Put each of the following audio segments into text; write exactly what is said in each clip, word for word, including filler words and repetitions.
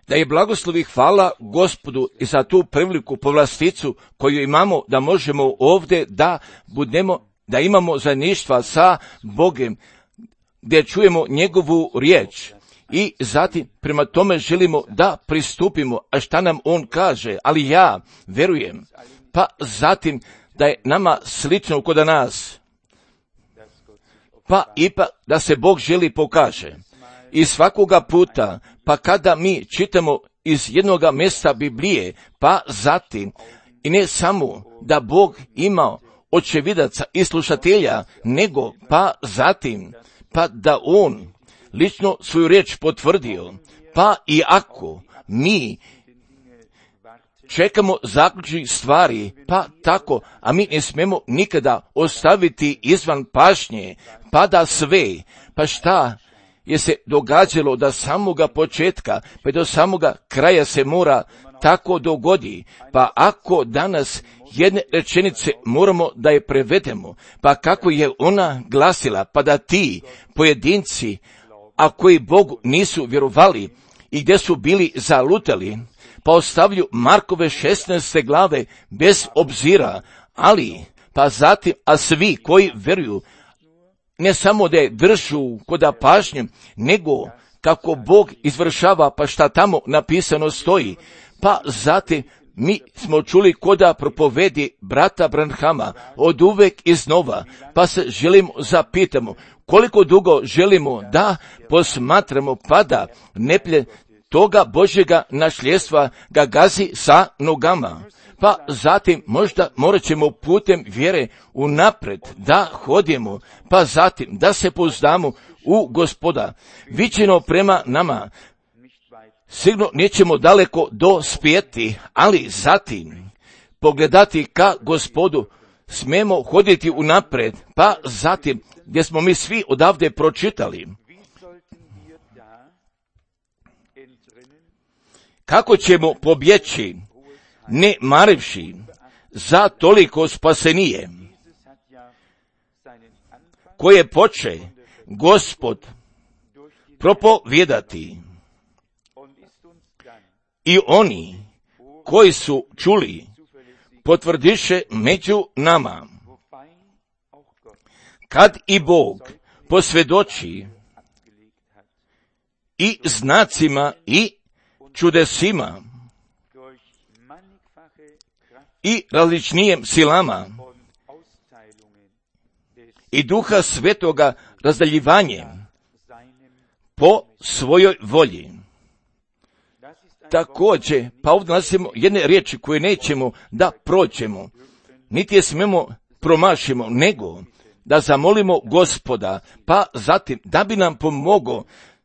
da je blagoslovi hvala Gospodu i za tu priliku povlasticu koju imamo da možemo ovdje da budemo, da imamo zajedništva sa Bogom, gdje čujemo njegovu riječ. I zatim prema tome želimo da pristupimo, a šta nam on kaže, ali ja verujem, pa zatim da je nama slično kod nas, pa ipak da se Bog želi pokaže. I svakoga puta, pa kada mi čitamo iz jednoga mjesta Biblije, pa zatim, i ne samo da Bog ima očevidaca i slušatelja, nego pa zatim, pa da on lično svoju riječ potvrdio, pa i ako mi čekamo zaključnih stvari, pa tako, a mi ne smemo nikada ostaviti izvan pažnje, pa da sve, pa šta je se događalo da samoga početka, pa do samoga kraja se mora tako dogodi, pa ako danas jedne rečenice moramo da je prevedemo, pa kako je ona glasila, pa da ti pojedinci, a koji Bogu nisu vjerovali i gdje su bili zalutali, pa ostavlju Markove šesnaeste glave bez obzira, ali pa zatim, a svi koji vjeruju, ne samo da je držu koda pažnje, nego kako Bog izvršava, pa šta tamo napisano stoji, pa zatim mi smo čuli koda propovedi brata Branhama od uvek iznova, pa se želimo zapitamo koliko dugo želimo da posmatramo, pa da neplje toga Božjega nasljedstva ga gazi sa nogama. Pa zatim možda morat ćemo putem vjere unapred da hodimo, pa zatim da se pouzdamo u Gospoda. Viđeno prema nama, sigurno nećemo daleko dospjeti, ali zatim pogledati ka Gospodu smemo hoditi unapred, pa zatim gdje smo mi svi odavde pročitali. Kako ćemo pobjeći, ne marivši za toliko spasenije, koje poče Gospod propovijedati. I oni koji su čuli potvrdiše među nama, kad i Bog posvjedoči i znacima i čudesima i različnijem silama i Duha Svetoga razdaljivanjem po svojoj volji. Također, pa ovdje nalazimo jedne riječi koje nećemo da proćemo, niti je smemo promašimo, nego da zamolimo Gospoda, pa zatim da bi nam pomogao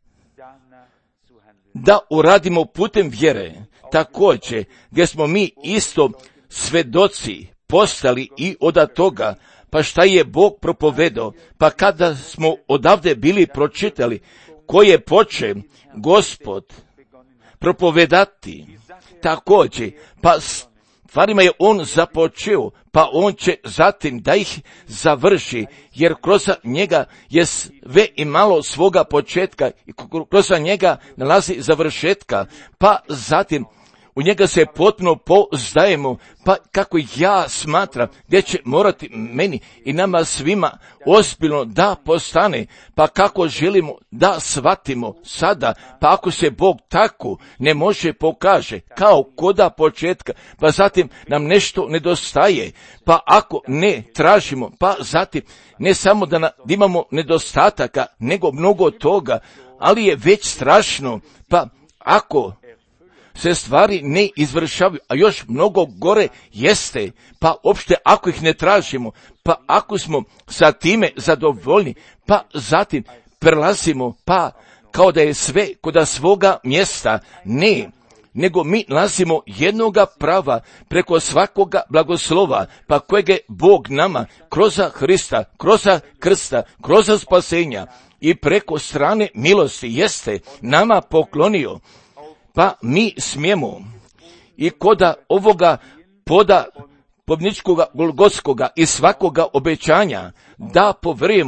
da uradimo putem vjere, također gdje smo mi isto svedoci postali i od toga, pa šta je Bog propovedao, pa kada smo odavde bili pročitali, koje poče Gospod propovedati, također, pa stvarima je on započeo, pa on će zatim da ih završi, jer kroz njega je sve imalo svoga početka i kroz njega nalazi završetka, pa zatim u njega se potpuno pouzdajemo, pa kako ja smatram, gdje će morati meni i nama svima ozbiljno da postane, pa kako želimo da shvatimo sada, pa ako se Bog tako ne može pokaže, kao koda početka, pa zatim nam nešto nedostaje, pa ako ne tražimo, pa zatim ne samo da, na, da imamo nedostataka, nego mnogo toga, ali je već strašno, pa ako se stvari ne izvršavaju, a još mnogo gore jeste, pa opšte ako ih ne tražimo, pa ako smo sa time zadovoljni, pa zatim prelazimo, pa kao da je sve kod svoga mjesta, ne, nego mi nalazimo jednoga prava preko svakoga blagoslova, pa kojeg je Bog nama kroz Hrista, kroz krsta, kroz spasenja i preko strane milosti jeste nama poklonio. Pa mi smijemo i koda ovoga poda pobničkoga golgotskoga i svakoga obećanja da povjerujemo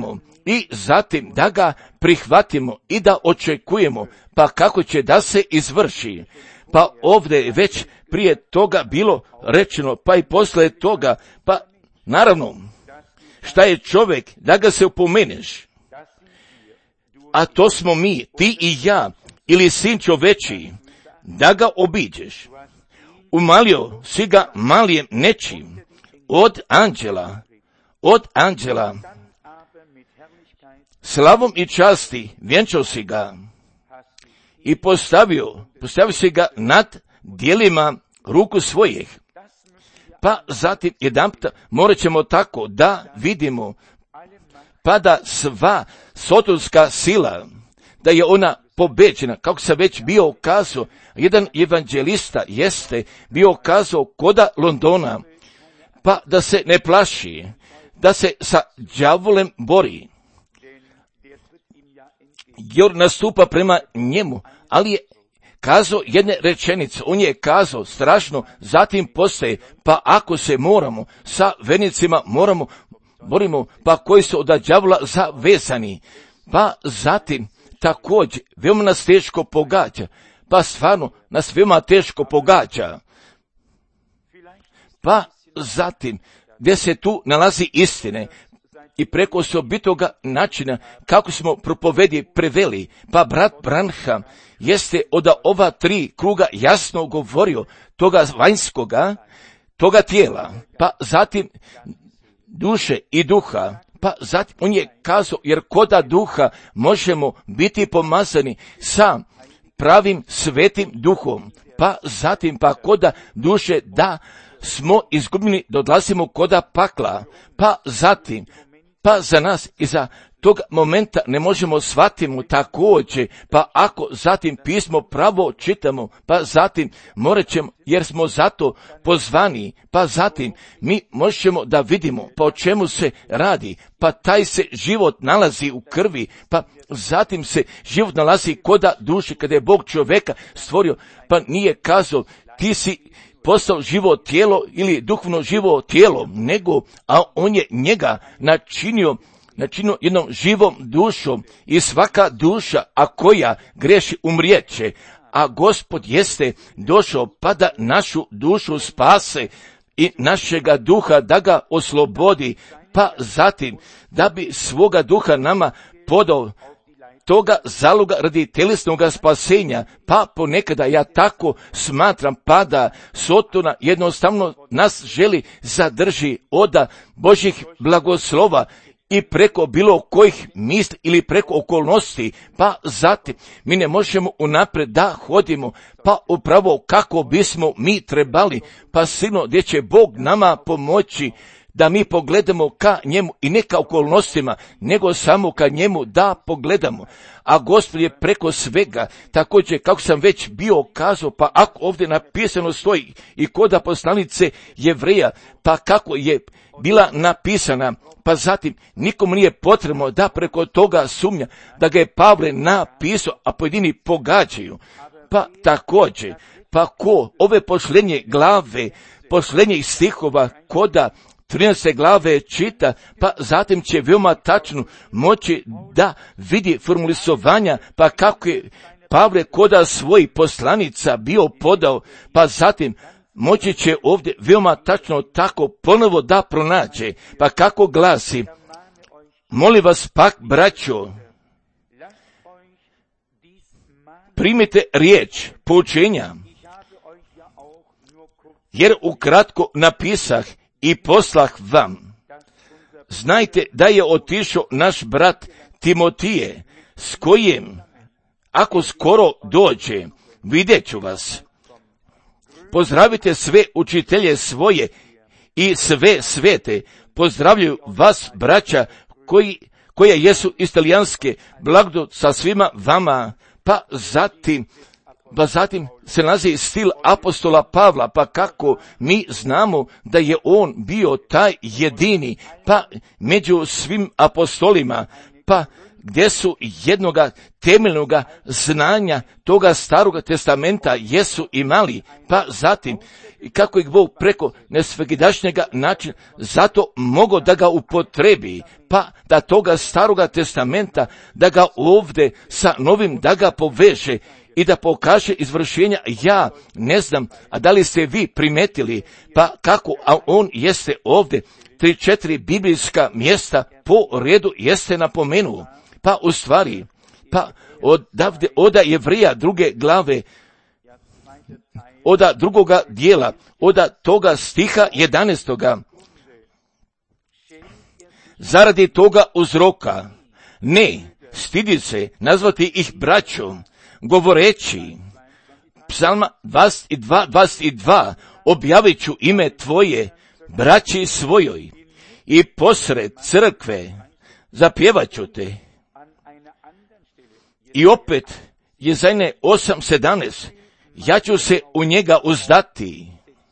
i zatim da ga prihvatimo i da očekujemo, pa kako će da se izvrši. Pa ovdje je već prije toga bilo rečeno, pa i poslije toga, pa naravno, šta je čovjek da ga se opomeneš? A to smo mi, ti i ja, ili sin čoveči, da ga obiđeš. Umalio si ga malijem nečim, od anđela, od anđela, slavom i časti vjenčao si ga i postavio, postavio si ga nad dijelima ruku svojih. Pa zatim jedanputa morat ćemo tako da vidimo, pa da sva sotonska sila, da je ona pobeđena, kako sam već bio kazao, jedan evanđelista jeste bio kazao koda Londona, pa da se ne plaši, da se sa đavolem bori, jer nastupa prema njemu, ali je kazao jedne rečenice, on je kazao strašno, zatim postaje, pa ako se moramo sa venicima moramo borimo, pa koji su od đavola zavezani, pa zatim također veoma nas teško pogađa, pa stvarno nas veoma teško pogađa, pa zatim gdje se tu nalazi istine i preko osobitoga načina kako smo propovedi preveli, pa brat Branham jeste od ova tri kruga jasno govorio toga vanjskoga, toga tijela, pa zatim duše i duha, pa zatim on je kazao, jer koda duha možemo biti pomazani sa pravim svetim duhom, pa zatim pa koda duše da smo izgubljeni da odlazimo koda pakla, pa zatim pa za nas i za tog momenta ne možemo shvatimo također, pa ako zatim pismo pravo čitamo, pa zatim morat ćemo, jer smo zato pozvani, pa zatim mi možemo da vidimo pa o čemu se radi, pa taj se život nalazi u krvi, pa zatim se život nalazi koda duši, kada je Bog čovjeka stvorio, pa nije kazao ti si postao živo tijelo ili duhovno živo tijelo, nego, a on je njega načinio, načinio jednom živom dušom i svaka duša, a koja greši umrijeće, a Gospod jeste došao pa da našu dušu spase i našega duha da ga oslobodi, pa zatim da bi svoga duha nama podao toga zaloga radi telesnog spasenja, pa ponekada ja tako smatram, pa da Sotona jednostavno nas želi zadrži od Božih blagoslova i preko bilo kojih misli ili preko okolnosti, pa zatim mi ne možemo unaprijed da hodimo, pa upravo kako bismo mi trebali, pa sigurno gdje će Bog nama pomoći da mi pogledamo ka njemu i ne ka okolnostima, nego samo ka njemu da pogledamo. A Gospod je preko svega, također kako sam već bio kazao, pa ako ovdje napisano stoji i koda poslanice Jevreja, pa kako je bila napisana, pa zatim nikomu nije potrebno da preko toga sumnja, da ga je Pavle napisao, a pojedini pogađaju. Pa također, pa ko ove posljednje glave, posljednjih stihova koda trinaeste glave čita, pa zatim će veoma tačno moći da vidi formulisovanja, pa kako je Pavle koda svojih poslanica bio podao, pa zatim moći će ovdje veoma tačno tako ponovo da pronađe, pa kako glasi, molim vas pak, braćo, primite riječ poučenja, jer ukratko napisah i poslah vam. Znajte da je otišao naš brat Timotije, s kojim, ako skoro dođe, vidjet ću vas. Pozdravite sve učitelje svoje i sve svete. Pozdravljaju vas, braća, koji, koja jesu iz Talijanske, blagodat sa svima vama. Pa zatim, pa zatim se nalazi stil apostola Pavla, pa kako mi znamo da je on bio taj jedini, pa među svim apostolima, pa gdje su jednoga temeljnoga znanja toga staroga testamenta jesu imali, pa zatim kako ih Bog preko nesvakidašnjega načina zato mogo da ga upotrebi, pa da toga staroga testamenta da ga ovdje sa novim da ga poveže i da pokaže izvršenja. Ja ne znam, a da li ste vi primetili, pa kako, a on jeste ovdje tri, četiri biblijska mjesta po redu jeste napomenuo, pa u stvari, pa odavde, oda Jevrija druge glave, oda drugoga dijela, oda toga stiha jedanaestoga. Zaradi toga uzroka, ne, stidi se nazvati ih braćom, govoreći, psalma dvadeset dva, dvadeset dva, objavit ću ime tvoje, braći svojoj, i posred crkve zapjevat ću te. I opet, Jezajne osam sedamnaest, ja ću se u njega uzdati.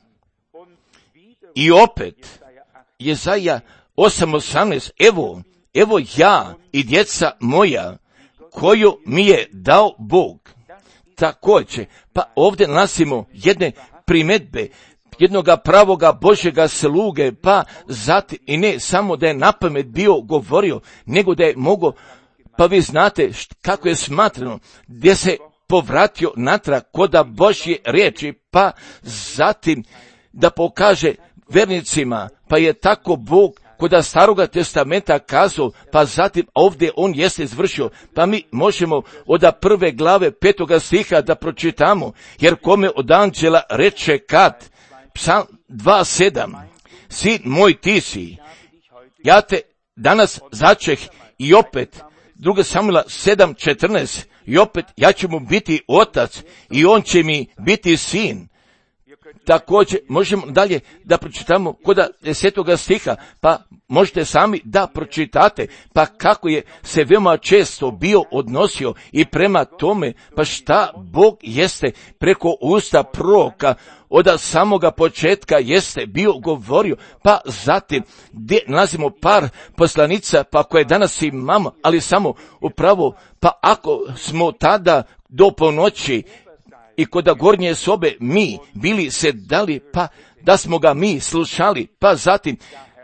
I opet, Jezaja osam osamnaest, evo, evo ja i djeca moja, koju mi je dao Bog. Također, pa ovdje nalazimo jedne primjedbe, jednoga pravoga Božjega sluge, pa zatim, i ne samo da je napamet bio govorio, nego da je mogao, pa vi znate št, kako je smatrano, gdje se povratio natrag koda Božje riječi, pa zatim da pokaže vernicima, pa je tako Bog koda staroga testamenta kazao, pa zatim ovdje on jeste izvršio, pa mi možemo od prve glave petoga stiha da pročitamo, jer kome od anđela reče kad, psalm dva sedam, sin moj ti si, ja te danas začeh, i opet, druga Samuila sedam četrnaest, i opet ja ću mu biti otac i on će mi biti sin. Također možemo dalje da pročitamo kod desetoga stiha, pa možete sami da pročitate, pa kako je se veoma često bio odnosio i prema tome, pa šta Bog jeste preko usta proroka od samoga početka jeste bio govorio, pa zatim gdje nalazimo par poslanica, pa koje danas imamo, ali samo upravo, pa ako smo tada do ponoći i kod gornje sobe mi bili se dali, pa da smo ga mi slušali, pa zatim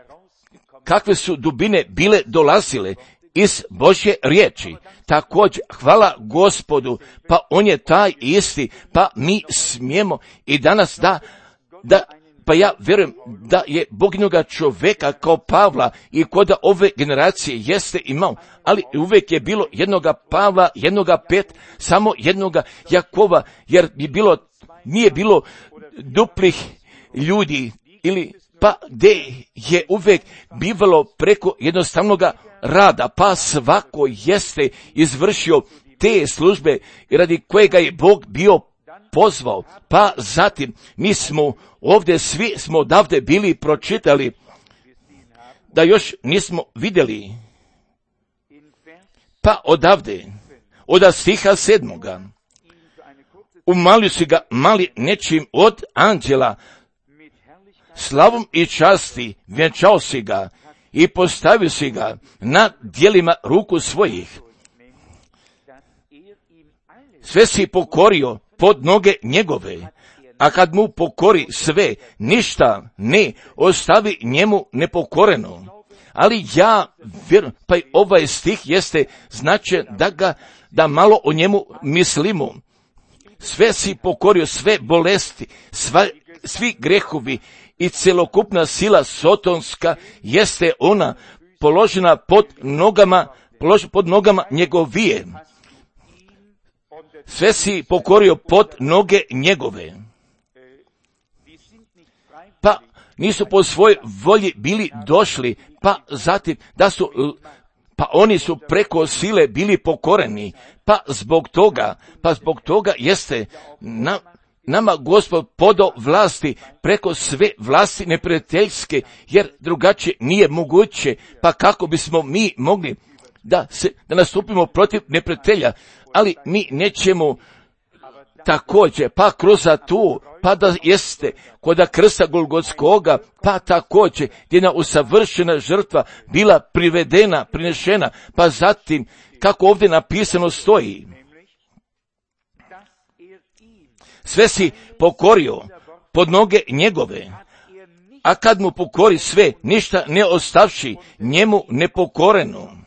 kakve su dubine bile dolazile iz Božje riječi. Također, hvala Gospodu, pa on je taj isti, pa mi smijemo i danas da, da pa ja vjerujem da je Bog jednoga čovjeka kao Pavla i kod ove generacije jeste imao, ali uvijek je bilo jednoga Pavla, jednoga Pet, samo jednoga Jakova, jer bi bilo, nije bilo duplih ljudi, ili pa gdje je uvijek bivalo preko jednostavnoga rada, pa svako jeste izvršio te službe radi kojega je Bog bio pozvao, pa zatim mi smo ovdje svi smo odavde bili pročitali, da još nismo vidjeli, pa odavde, od stiha sedmoga, umali si ga mali nečim od anđela, slavom i časti vjenčao si ga i postavio si ga na djelima ruku svojih. Sve si pokorio pod noge njegove, a kad mu pokori sve, ništa ne ostavi njemu nepokoreno. Ali ja vjerujem, pa i ovaj stih jeste značaj da ga, da malo o njemu mislimo. Sve si pokorio, sve bolesti, sva, svi grehovi i celokupna sila sotonska jeste ona položena pod nogama, položena pod nogama njegovije. Sve si pokorio pod noge njegove. Pa nisu po svojoj volji bili došli, pa zatim da su, pa oni su preko sile bili pokoreni, pa zbog toga, pa zbog toga jeste na, nama Gospod podao vlasti preko sve vlasti neprijateljske, jer drugačije nije moguće, pa kako bismo mi mogli da se, da nastupimo protiv neprijatelja, ali mi nećemo također, pa kroz tu, pa da jeste kod krsta Golgotskoga, pa također gdje je usavršena žrtva bila privedena, prinešena, pa zatim kako ovdje napisano stoji, sve si pokorio pod noge njegove, a kad mu pokori sve, ništa ne ostavši njemu nepokoreno.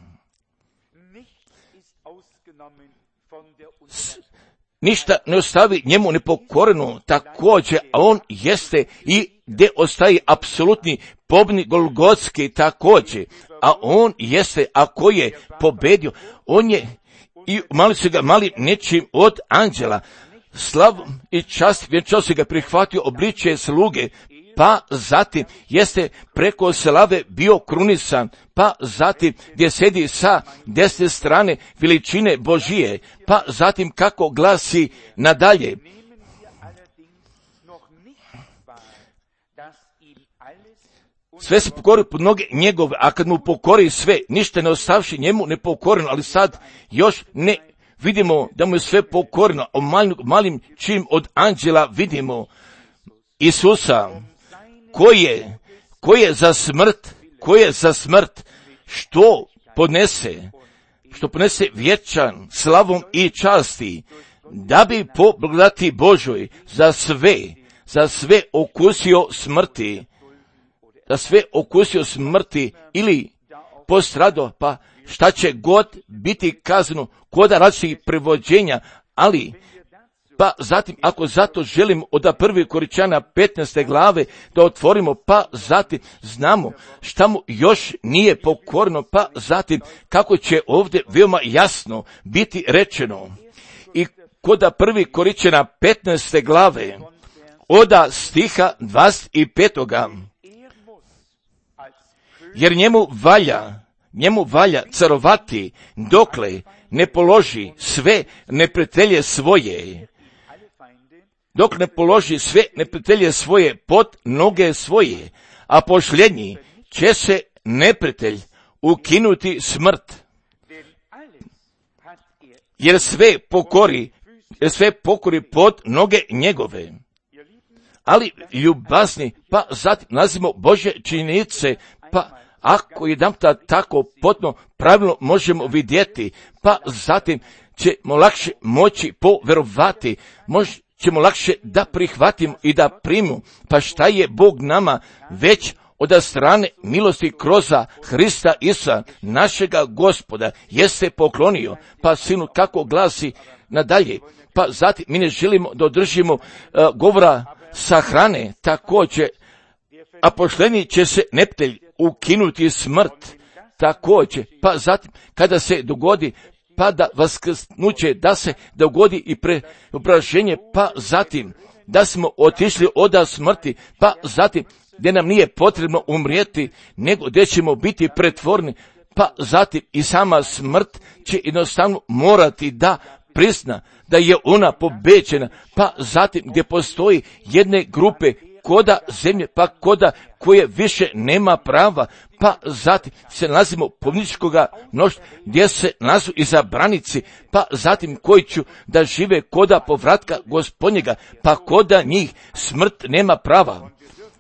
Ništa ne ostavi njemu nepokoreno, također, a on jeste i gdje ostaje apsolutni pobjednik Golgotski također, a on jeste, ako je pobedio, on je i mali su ga mali nečim od anđela, slavom i čast vjenčao se ga prihvatio obličje sluge, pa zatim jeste preko slave bio krunisan, pa zatim gdje sedi sa desne strane veličine Božije, pa zatim kako glasi nadalje. Sve se pokori pod noge njegove, a kad mu pokori sve, ništa ne ostavši njemu nepokoreno, ali sad još ne vidimo da mu je sve pokoreno, o malim, malim čim od anđela vidimo Isusa, koji je, koji je za smrt, koji je za smrt, što podnese, što podnese vječan slavom i časti, da bi po blagodati Božoj za sve, za sve okusio smrti, da sve okusio smrti ili postrado, pa šta će god biti kazano kod različitih prevođenja, ali pa zatim, ako zato želimo od prvi Korinčana petnaeste glave da otvorimo, pa zatim znamo šta mu još nije pokorno, pa zatim kako će ovdje veoma jasno biti rečeno. I kod prvi Korinčana petnaeste glave, od stiha dvadeset pet. Jer njemu valja, njemu valja carovati dokle ne položi sve neprijatelje svoje, dok ne položi sve neprijatelje svoje pod noge svoje, a posljednji će se neprijatelj ukinuti smrt. Jer sve pokori, jer sve pokori pod noge njegove. Ali ljubazni, pa zatim nazimo Božje činjenice, pa ako jedan tako potno pravilno možemo vidjeti, pa zatim ćemo lakše moći poverovati, mož, ćemo lakše da prihvatimo i da primimo, pa šta je Bog nama već od strane milosti kroz Hrista Isusa, našega Gospoda, jeste poklonio, pa sinu kako glasi nadalje, pa zatim mi ne želimo da održimo uh, govora sa hrane, također, a posljednji će se neprijatelj ukinuti smrt, također, pa zatim kada se dogodi pa da vaskrsnuće, da se dogodi i preobraženje, pa zatim da smo otišli od smrti, pa zatim gdje nam nije potrebno umrijeti, nego gdje ćemo biti pretvorni, pa zatim i sama smrt će jednostavno morati da prizna da je ona pobeđena, pa zatim gdje postoji jedne grupe koda zemlje, pa koda koje više nema prava, pa zatim se nalazimo pobjedničkoga mnoštva, gdje se nalazu izabranici, pa zatim koji ću da žive koda povratka Gospodnjega, pa koda njih smrt nema prava.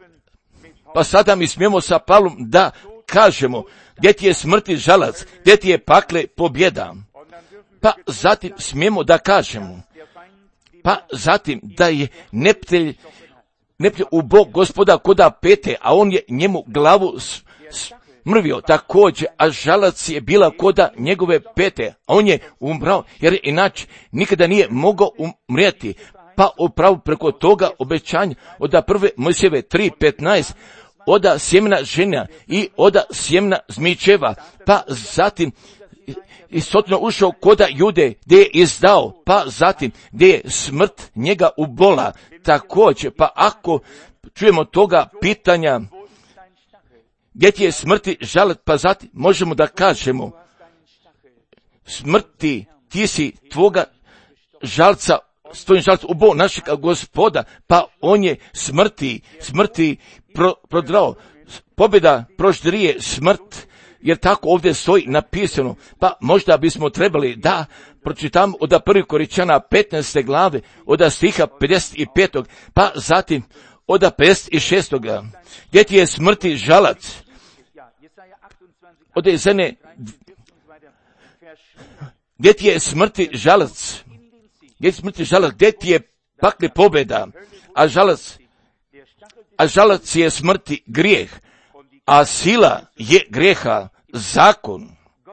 Pa sada mi smijemo sa Pavlom da kažemo, gdje ti je smrti žalac, gdje ti je pakle pobjeda. Pa zatim smijemo da kažemo, pa zatim da je neprijatelj neprijatelj u Bog Gospoda koda pete, a on je njemu glavu smrvio također, a žalac je bila koda njegove pete, a on je umrao, jer inače nikada nije mogao umrijeti. Pa upravo preko toga obećanja od prve Mojsijeve tri petnaest, oda sjemena žena i oda sjemena zmičeva, pa zatim istotno ušao koda Jude, gdje je izdao, pa zatim gdje je smrt njega ubola također. Pa ako čujemo toga pitanja, gdje ti je smrti žalac, pa zatim možemo da kažemo, smrti, ti si tvoga žalca, stojim žalca ubao našega Gospoda, pa on je smrti, smrti pro, prodrao, pobjeda proždrije smrt, jer tako ovdje stoji napisano, pa možda bismo trebali da pročitam od prvog Korinćana petnaeste glave, od stiha pedeset pet. Pa zatim od pedeset šest. Gdje ti je smrti žalac, od izene, gdje ti je smrti žalac, gdje ti je smrti žalac, gdje ti je pakli pobjeda, a žalac, a žalac je smrti grijeh, a sila je grijeha zakon.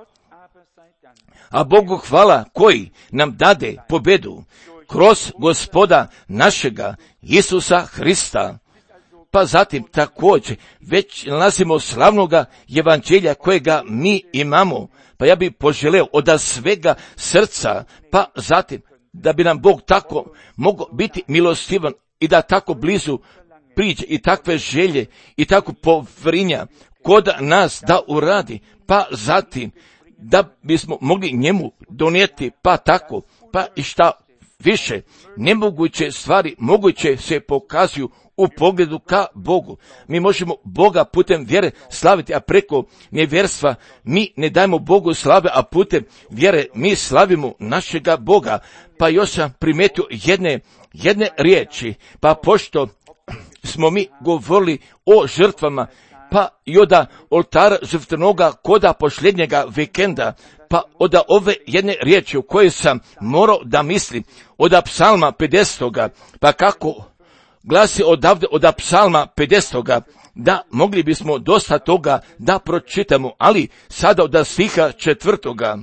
A Bogu hvala koji nam dade pobjedu kroz Gospoda našega Isusa Hrista. Pa zatim također već nalazimo slavnoga evanđelja kojega mi imamo. Pa ja bih poželeo od svega srca, pa zatim da bi nam Bog tako mogao biti milostivan i da tako blizu priđe i takve želje i tako povrinja kod nas da uradi, pa zatim da bismo mogli njemu donijeti, pa tako, pa i šta više, nemoguće stvari moguće se pokazuju u pogledu ka Bogu. Mi možemo Boga putem vjere slaviti, a preko nevjerstva mi ne dajemo Bogu slave, a putem vjere mi slavimo našega Boga. Pa još sam primetio jedne, jedne riječi, pa pošto smo mi govorili o žrtvama, pa i od oltara žrtvenoga koda posljednjega vikenda, pa od ove jedne riječi u kojoj sam morao da mislim, od psalma pedesetoga, pa kako glasi odavde od psalma pedesetoga, da mogli bismo dosta toga da pročitamo, ali sada od stiha četvrtoga.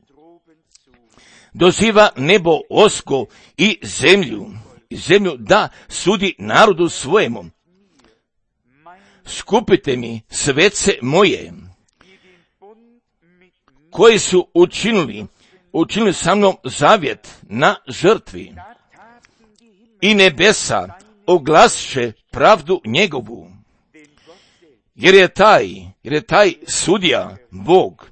Doziva nebo osko i zemlju, i zemlju da sudi narodu svojemu. Skupite mi svece moje, koji su učinili, učinili sa mnom zavjet na žrtvi, i nebesa oglasše pravdu njegovu, jer je taj, jer je taj sudija Bog.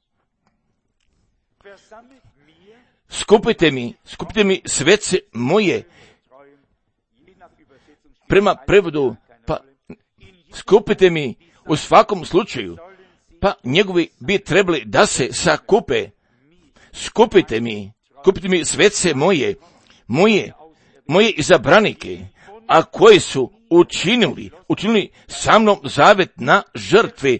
Skupite mi, skupite mi svece moje, prema prevodu, pa skupite mi u svakom slučaju, pa njegovi bi trebali da se sakupe. Skupite mi, skupite mi svece moje, moje, moje izabranike, a koji su učinili, učinili sa mnom zavet na žrtvi,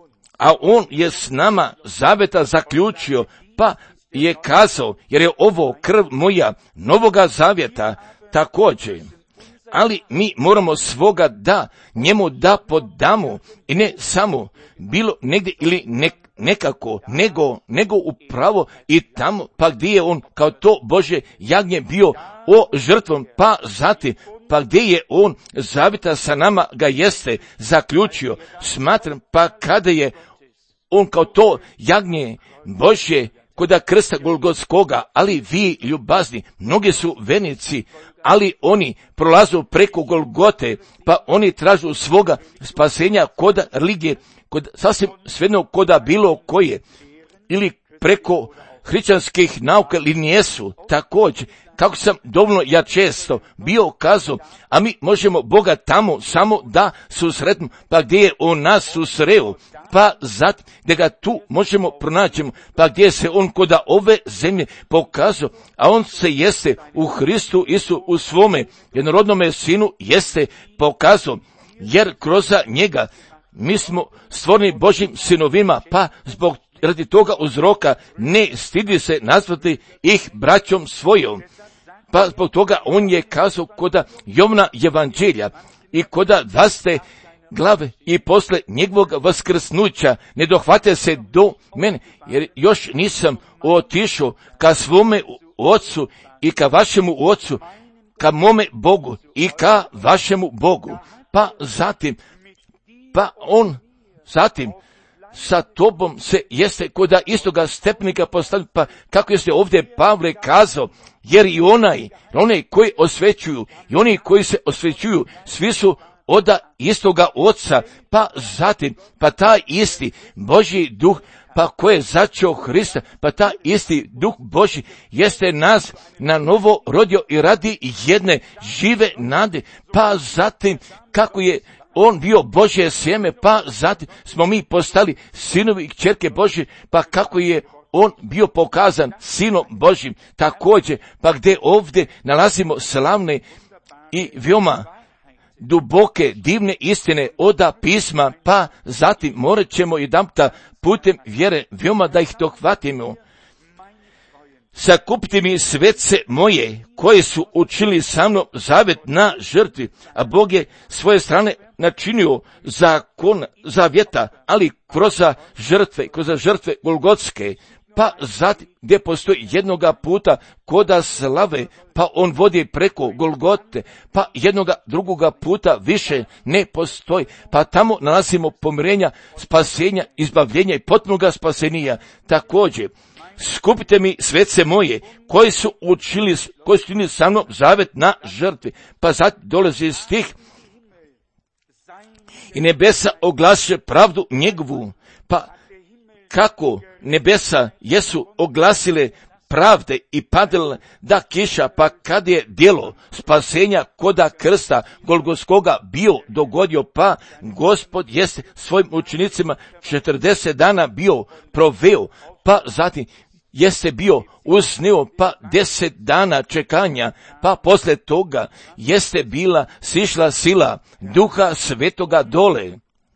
a on je s nama zaveta zaključio, pa je kazao, jer je ovo krv moja novoga zavjeta također. Ali mi moramo svoga da njemu da podamo, i ne samo bilo negdje ili nek, nekako, nego, nego upravo i tamo, pa gdje je on kao to Božje jagnje bio o žrtvom, pa zatim, pa gdje je on zavjeta sa nama ga jeste zaključio. Smatram, pa kada je on kao to jagnje Božje koda krsta Golgotskoga, ali vi ljubazni, mnogi su vernici, ali oni prolazu preko Golgote, pa oni tražu svoga spasenja koda religije, kod sasvim svejedno koda bilo koje, ili preko hrišćanskih nauka ili nijesu, također, kako sam dovoljno ja često bio kazao, a mi možemo Boga tamo samo da susretimo, pa gdje je on nas susreo, pa zatim da ga tu možemo pronaći, pa gdje se on koda ove zemlje pokazao, a on se jeste u Hristu Isu u svome jednorodnome sinu jeste pokazao, jer kroz njega mi smo stvoreni Božjim sinovima, pa zbog radi toga uzroka ne stidi se nazvati ih braćom svojom. Pa zbog toga on je kazao koda Jovna evanđelja i koda dvaste glave i posle njegovog vaskrsnuća ne dohvate se do mene, jer još nisam otišao ka svome ocu i ka vašemu ocu, ka mome Bogu i ka vašemu Bogu. Pa zatim, pa on zatim sa tobom se jeste koda istoga stepnika postavlja, pa kako jeste ovdje Pavle kazao, jer i onaj, onaj koji osvećuju, i oni koji se osvećuju, svi su od istoga oca, pa zatim, pa taj isti Božji duh, pa ko je začeo Hrista, pa taj isti duh Božji jeste nas na novo rodio i radi jedne žive nade, pa zatim kako je on bio Božje sjeme, pa zatim smo mi postali sinovi i kćerke Božje, pa kako je on bio pokazan sinom Božjim također, pa gdje ovdje nalazimo slavne i veoma duboke, divne istine oda pisma, pa zatim morat ćemo jedanputa putem vjere veoma da ih dohvatimo. Sakupite mi svece moje, koje su učinili sa mnom zavet na žrtvi, a Bog je svoje strane načinio zakon zavjeta, ali kroz žrtve, kroz žrtve golgotske, pa zatim gdje postoji jednoga puta koda slave, pa on vodi preko Golgote, pa jednoga drugoga puta više ne postoji, pa tamo nalazimo pomirenja, spasenja, izbavljenja i potpunoga spasenija. Također, skupite mi svece moje, koji su učili, koji su učinili sa mnom zavet na žrtvi, pa zatim dolazi stih, i nebesa oglasiše pravdu njegovu, pa kako nebesa jesu oglasile pravde i padale da kiša, pa kad je djelo spasenja koda krsta Golgotskoga bio dogodio, pa Gospod jeste svojim učenicima četrdeset dana bio proveo, pa zatim jeste bio usnio, pa deset dana čekanja, pa poslije toga jeste bila sišla sila Duha Svetoga dole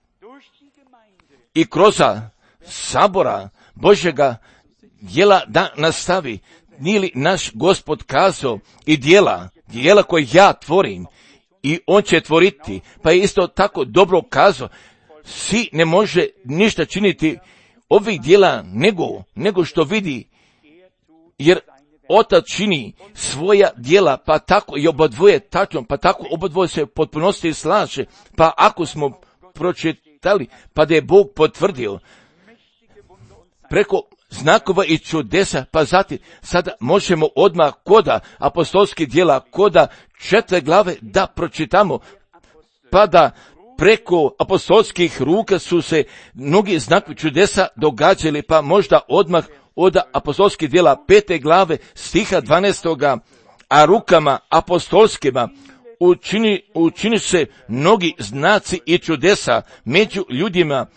i kroz sabora Božjega djela da nastavi. Nije li naš Gospod kazao i djela, djela koje ja tvorim i on će tvoriti, pa je isto tako dobro kazao, si ne može ništa činiti ovih djela nego, nego što vidi, jer Otac čini svoja djela, pa tako i obodvoje tačno, pa tako obodvoje se potpunosti slaže, pa ako smo pročitali, pa da je Bog potvrdio preko znakova i čudesa, pa zatim sada možemo odmah koda apostolskih djela, koda četiri glave da pročitamo, pa da preko apostolskih ruka su se mnogi znakovi čudesa događali, pa možda odmah od apostolskih djela pete glave stiha dvanaestoga, a rukama apostolskima učini, učini se mnogi znaci i čudesa među ljudima.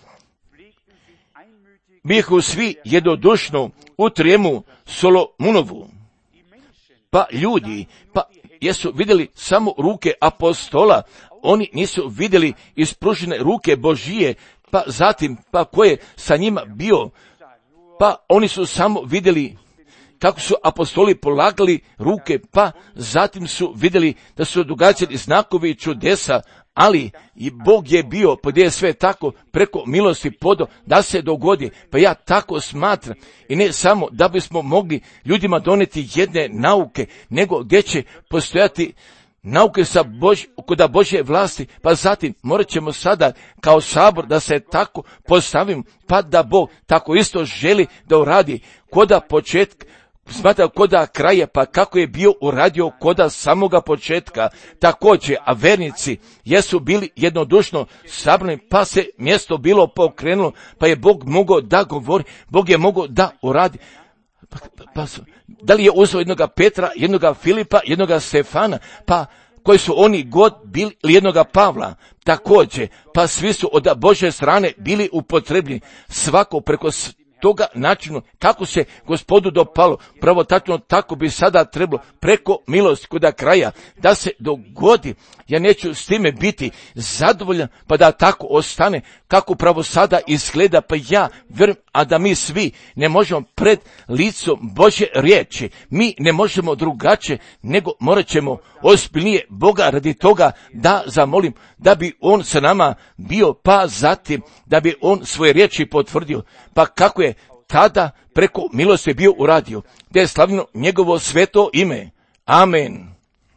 Bihu svi jednodušno u trijemu Solomunovu. Pa ljudi, pa jesu vidjeli samo ruke apostola, oni nisu vidjeli ispružene ruke Božije, pa zatim, pa ko je sa njima bio, pa oni su samo vidjeli kako su apostoli polagali ruke, pa zatim su vidjeli da su događali znakovi i čudesa, ali i Bog je bio, pa gdje je sve tako preko milosti podo da se dogodi, pa ja tako smatram, i ne samo da bismo mogli ljudima doneti jedne nauke, nego gdje će postojati nauke sa Bož, kod Božje vlasti, pa zatim morat ćemo sada kao sabor da se tako postavimo, pa da Bog tako isto želi da uradi koda početka, smatra koda kraja, pa kako je bio uradio koda samoga početka. Također, a vernici jesu bili jednodušno sabrani, pa se mjesto bilo pokrenulo, pa je Bog mogao da govori, Bog je mogao da uradi. Pa, pa, da li je uzeo jednoga Petra, jednoga Filipa, jednoga Stefana, pa koji su oni god bili, ili jednoga Pavla, također, pa svi su od Božje strane bili upotrebljeni, svako preko toga načinu kako se Gospodu dopalo, pravo tačno tako bi sada trebalo preko milosti kod kraja da se dogodi. Ja neću s time biti zadovoljan, pa da tako ostane kako pravo sada izgleda, pa ja vjerujem, a da mi svi ne možemo pred licom Božje riječi, mi ne možemo drugačije, nego morat ćemo ozbiljnije Boga radi toga da zamolim, da bi On sa nama bio, pa zatim da bi On svoje riječi potvrdio, pa kako je tada preko milosti bio uradio, da je slavljeno njegovo sveto ime. Amen.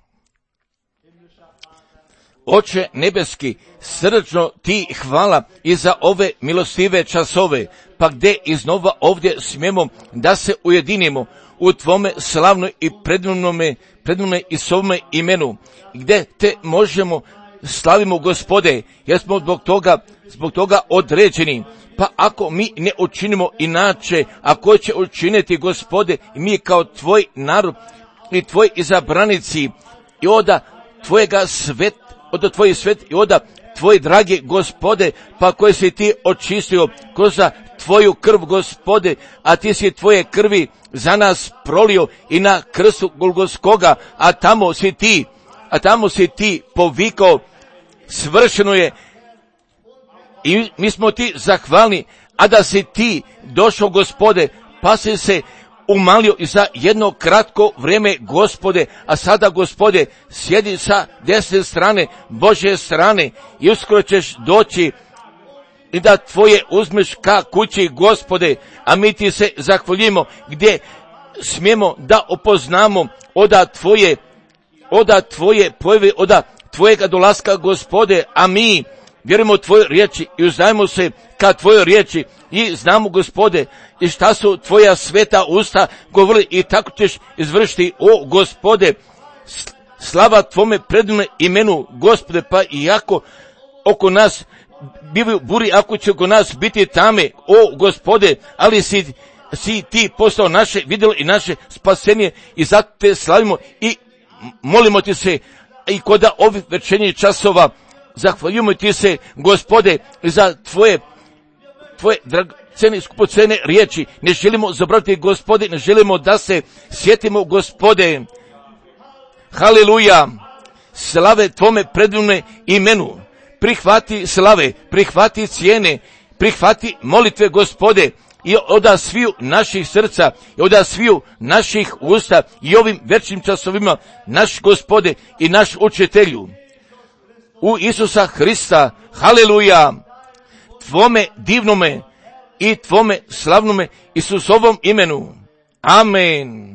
Oče nebeski, srdačno ti hvala i za ove milostive časove, pa gdje iznova ovdje smijemo da se ujedinimo u tvome slavnoj i predivnome, predivnome i svome imenu, gdje te možemo slavimo Gospode, jer smo zbog toga, zbog toga određeni. Pa ako mi ne učinimo inače, a ko će učiniti, Gospode, i mi kao tvoj narod i tvoj izabranici i oda tvojega svet, od tvojih svet i oda Tvoje drage Gospode, pa koje si ti očistio kroz Tvoju krv, Gospode, a ti si Tvoje krvi za nas prolio i na krstu Golgotskoga, a tamo si ti, a tamo si ti povikao, svršeno je, i mi smo ti zahvalni, a da si ti došao, Gospode, pa si se umalio i za jedno kratko vrijeme, Gospode, a sada, Gospode, sjedi sa desne strane, Božje strane, i uskoro ćeš doći i da Tvoje uzmeš ka kući, Gospode, a mi ti se zahvaljujemo gdje smijemo da opoznamo oda Tvoje, oda Tvoje pojave, oda Tvojega dolaska, Gospode, a mi vjerujemo Tvoje riječi i uzdajemo se ka Tvojoj riječi i znamo, Gospode, i šta su Tvoja sveta usta govorili, i tako ćeš izvršiti, o Gospode. Slava Tvome predivnom imenu, Gospode, pa iako oko nas bivaju buri, ako će oko nas biti tame, o Gospode, ali si, si ti postao naše vidjelo i naše spasenje, i zato te slavimo i molimo ti se i kod ovih večernjih časova. Zahvaljujemo ti se, Gospode, za Tvoje, Tvoje dragocjene, skupocjene riječi. Ne želimo zaboraviti, Gospode, ne želimo da se sjetimo, Gospode. Haleluja, slave Tvome predivnom imenu. Prihvati slave, prihvati cijene, prihvati molitve, Gospode, i oda sviju naših srca, i oda sviju naših usta, i ovim večnim časovima, naš Gospode i naš učitelju. U Isusa Hrista, haleluja, Tvome divnome i Tvome slavnome Isusovom imenu. Amen.